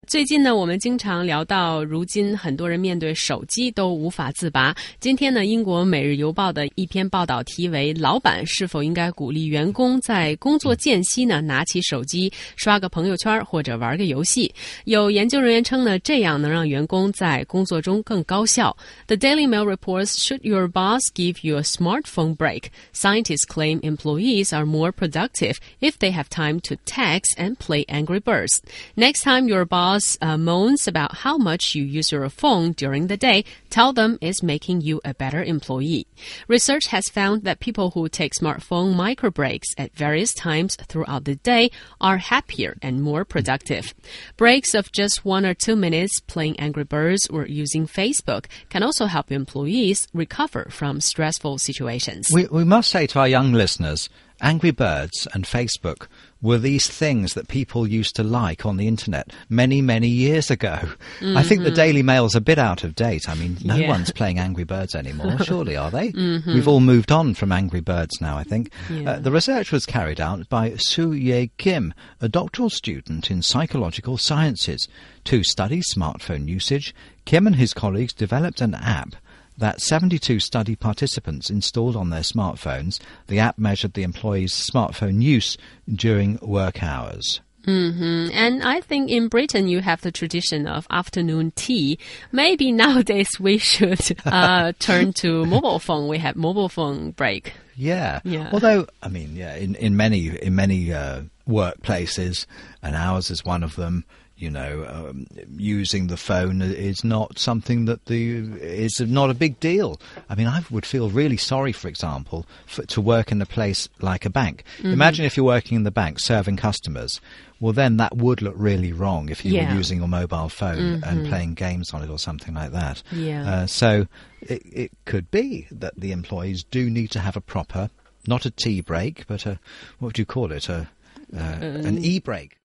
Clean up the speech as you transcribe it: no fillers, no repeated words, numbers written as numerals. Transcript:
最近呢，我们经常聊到，如今很多人面对手机都无法自拔。今天呢，英国《每日邮报》的一篇报道题为“老板是否应该鼓励员工在工作间隙呢拿起手机刷个朋友圈或者玩个游戏”。有研究人员称呢，这样能让员工在工作中更高效。The Daily Mail reports, "Should your boss give you a smartphone break? Scientists claim employees are more productive if they have time to text and play Angry Birds. Next time your boss moans about how much you use your phone during the day, tell them it's making you a better employee." Research has found that people who take smartphone micro breaks at various times throughout the day are happier and more productive. Breaks of just 1 or 2 minutes playing Angry Birds or using Facebook can also help employees recover from stressful situations. We must say to our young listeners, Angry Birds and Facebook were these things that people used to like on the internet many, many years ago. Mm-hmm. I think the Daily Mail's a bit out of date. I mean, no one's playing Angry Birds anymore, surely, are they? Mm-hmm. We've all moved on from Angry Birds now, I think. Yeah. The research was carried out by Soo-Ye Kim, a doctoral student in psychological sciences. To study smartphone usage, Kim and his colleagues developed an app that 72 study participants installed on their smartphones. The app measured the employees' smartphone use during work hours. Mm-hmm. And I think in Britain you have the tradition of afternoon tea. Maybe nowadays we should turn to mobile phone. We have mobile phone break. Yeah. Although, I mean, in many workplaces, and ours is one of them, using the phone is not something that is not a big deal. I mean, I would feel really sorry, for example, to work in a place like a bank. Mm-hmm. Imagine if you're working in the bank serving customers. Well, then that would look really wrong if you were using your mobile phone and playing games on it or something like that. Yeah. So it could be that the employees do need to have a proper, not a tea break, but what would you call it, an e-break.